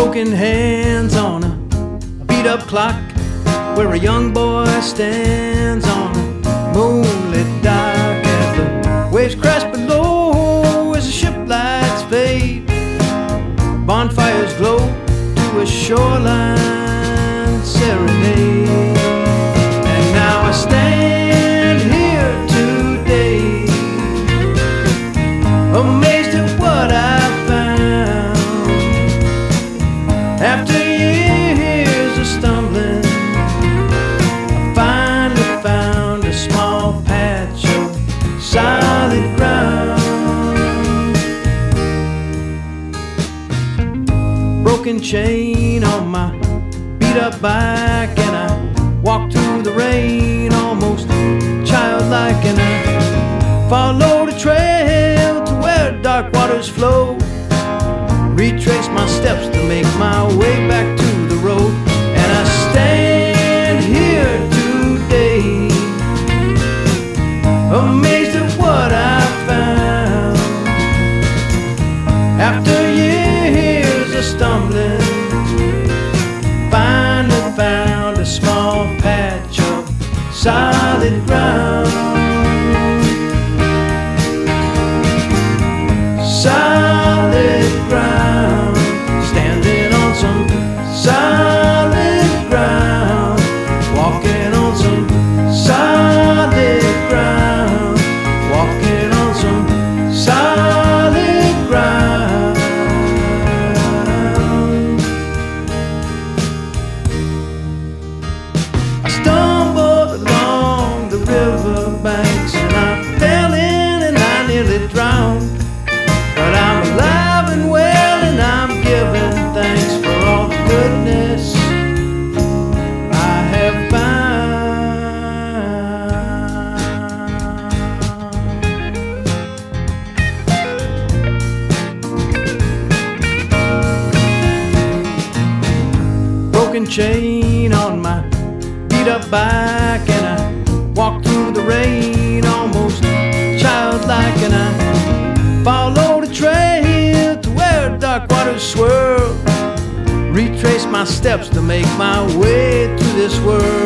broken hands on a beat-up clock, where a young boy stands on a moonlit dock. As the waves crash below, as the ship lights fade, bonfires glow to a shoreline serenade. And now I stand here today, amazed at what I found. After years of stumbling, I finally found a small patch of solid ground. Broken chain on my beat-up bike, and I walk through the rain almost childlike, and I follow the trail to where dark waters flow, retrace my steps to make my way back to the road. And I stand here today, amazed at what I found. After years of stumbling, finally found a small patch of solid ground. Solid ground, standing on some solid ground, walking on some solid ground, walking on some solid ground. I stumbled along the river banks, and I fell in and I nearly drowned. But I'm alive and well, and I'm giving thanks for all the goodness I have found. Broken chain on my beat-up bike, and I walk through the rain almost childlike, and I follow the trail to where dark waters swirl, retrace my steps to make my way through this world.